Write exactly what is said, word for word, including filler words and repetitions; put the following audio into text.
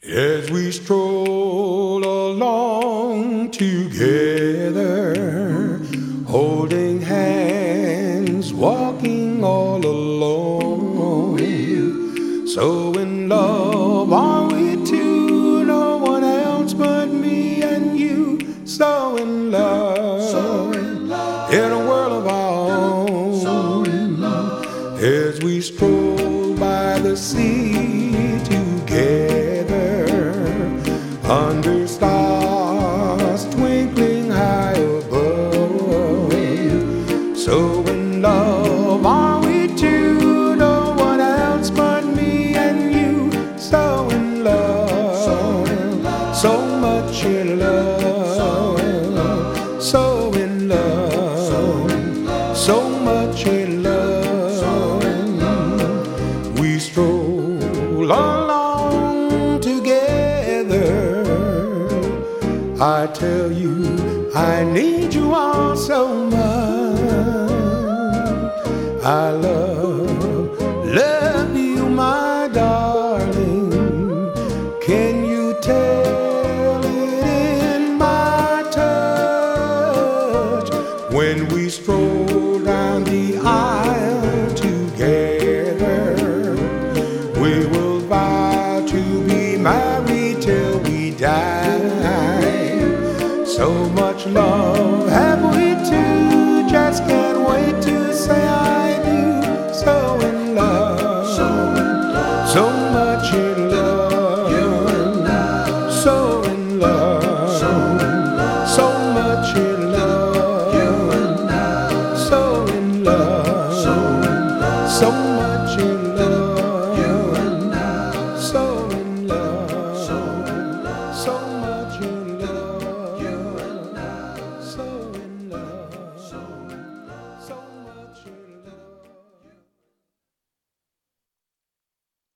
As we stroll along together, holding hands, walking all alone. So in love are we two, no one else but me and you. So in love, so in, love in a world of our own. So in love, as we stroll by the sea together, under stars twinkling high above. So in love are we two, no one else but me and you. So in love, so, in love, so much in love, so in love, so, in love, so much in love. We stroll along together. I tell you, I need you all so much. I love, love you, my darling. Can you tell it in my touch? When we stroll down the aisle together, we will vow to be married till we die. So much love have we two, just can't wait to say I do. So in love, so, in love, so much.